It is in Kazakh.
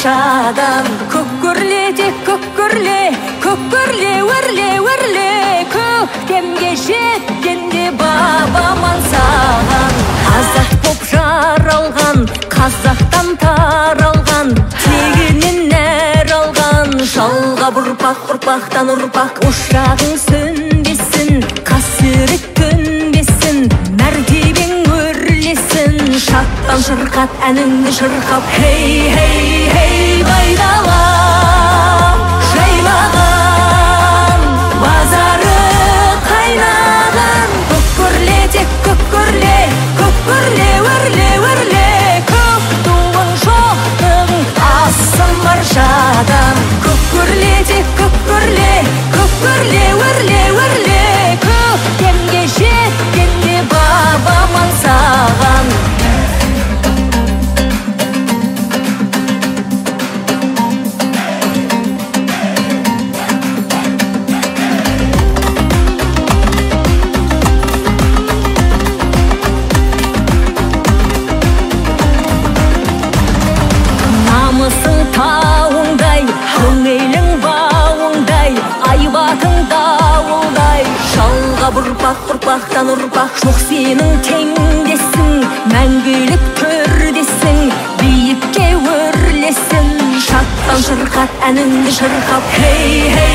шадан. Көккөрле, көккөрле, өрле, көктемге жеткенде бабаман саған. Қазақ боп жаралған, қазақтан таралған, тегінен нәр алған, жалғап ұрпақтан ұрпақ. Ошағың сөнбесін, қасірет төнбесін, мәртебең өрлесін, шаттан шырқат әніңді шырқап. Хей, хей, хей, байдала жайлаған, базары қайнаған. Көккөрле, өрле, көк туың жоқтың асым бар жадан. Көккөрле, өрле, көктемге жеткенде бабаман саған. Намысың тауыңдай, көңілің бауыңдай, айбатың дауылдай, жалғап ұрпақтан ұрпақ. Жоқ сенің теңдесің, мәңгілік төрдесің, биікке өрлесін, шаттан шырқат әніңді шырқап. Хей,